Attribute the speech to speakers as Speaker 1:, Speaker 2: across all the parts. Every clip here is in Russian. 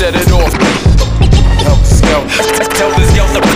Speaker 1: set it off. Tell this girl to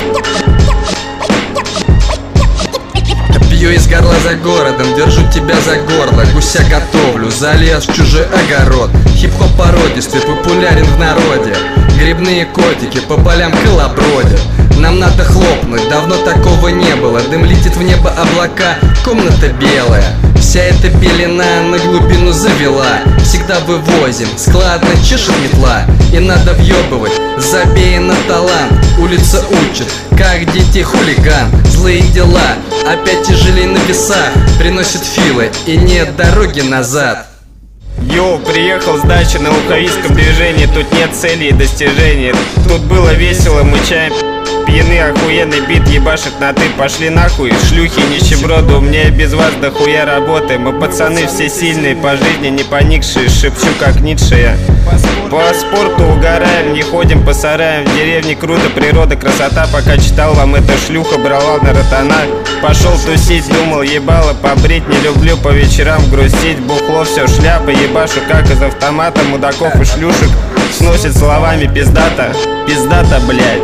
Speaker 2: Пью из горла за городом, держу тебя за горло. Гуся готовлю, залез в чужой огород. Хип-хоп породистый, популярен в народе. Грибные котики по полям колобродят. Нам надо хлопнуть, давно такого не было. Дым летит в небо, облака, комната белая. Вся эта пелена на глубину завела. Всегда вывозим, складно чешет метла. И надо въебывать, забей на талант. Улица учит, как дети хулиган. Злые дела, опять тяжелей на весах. Приносит филы и нет дороги назад.
Speaker 3: Йоу, приехал с дачи на луховицком движении. Тут нет цели и достижений. Тут было весело, мы чаем пьяны, охуенный бит ебашит на ты. Пошли нахуй, шлюхи, нищеброды. У меня и без вас дохуя работы. Мы пацаны все сильные, по жизни не поникшие. Шепчу как Ницше я. По спорту угораем, не ходим по сараям. В деревне круто, природа, красота. Пока читал вам эта шлюха, брала на ротана. Пошел тусить, думал, ебало побрить. Не люблю по вечерам грустить. Бухло все шляпа, ебашу как из автомата. Мудаков и шлюшек сносит словами пиздата. Пиздата, блядь.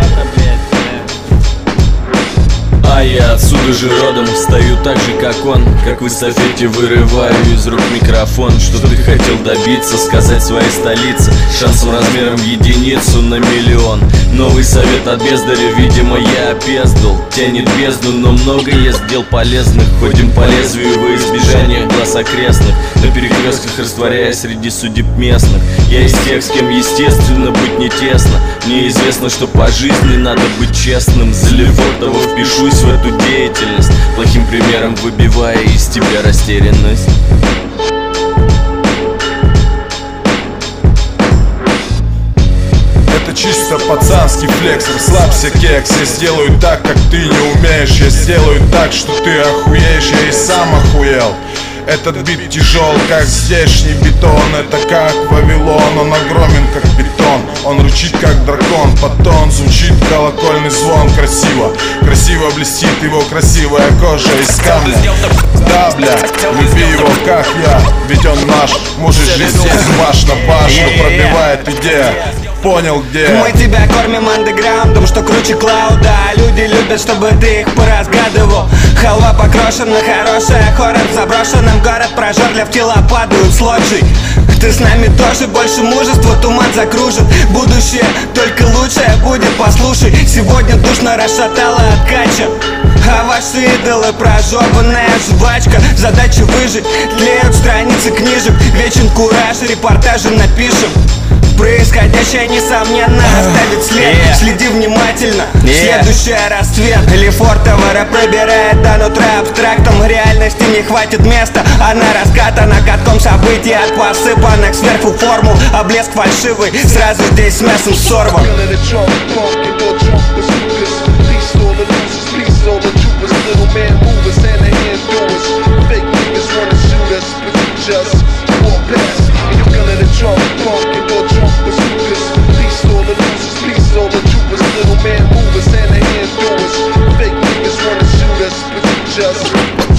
Speaker 4: А я отсюда же родом, стою так же как он. Как в эстафете вырываю из рук микрофон. Что ты хотел добиться, сказать своей столице. Шансом размером в единицу на миллион. Новый совет от бездаря, видимо я опездал. Тянет бездну, но много есть дел полезных. Ходим по лезвию во избежание глаз окрестных. На перекрестках растворяясь среди судеб местных. Я из тех, с кем естественно быть не тесно. Мне известно, что по жизни надо быть честным. За Лефортово впишусь в эту деятельность, плохим примером выбивая из тебя растерянность.
Speaker 5: Это чисто пацанский флекс, расслабься, кекс. Я сделаю так, как ты не умеешь. Я сделаю так, что ты охуеешь. Я и сам охуел. Этот бит тяжел, как здешний бетон. Это как Вавилон, он огромен, как бетон. Он рычит, как дракон, потом звучит колокольный звон. Красиво, красиво блестит его красивая кожа из камня. Да, бля, люби его, как я, ведь он наш. Может жить здесь баш на башню, пробивает идея. Понял, где
Speaker 6: мы тебя кормим андеграундом, что круче клауда. Люди любят, чтобы ты их поразгадывал. Халва покрошена, хорошая, хоррор в заброшенном. Город прожорливо, в тела падают с лоджий. Ты с нами тоже, больше мужества, туман закружит. Будущее только лучшее будет, послушай. Сегодня душно расшатало от кача. А ваши идолы прожеванная жвачка. Задача выжить, тлеют страницы книжек. Вечен кураж, репортажи напишем. Происходящее, несомненно, оставит след. Следи внимательно, следующий рассвет. Лефортово рэп пробирает до нутра абстрактом. Реальности не хватит места, она раскатана катком событий от посыпанных сверху формул. А блеск фальшивый сразу здесь с мясом сорван.
Speaker 1: just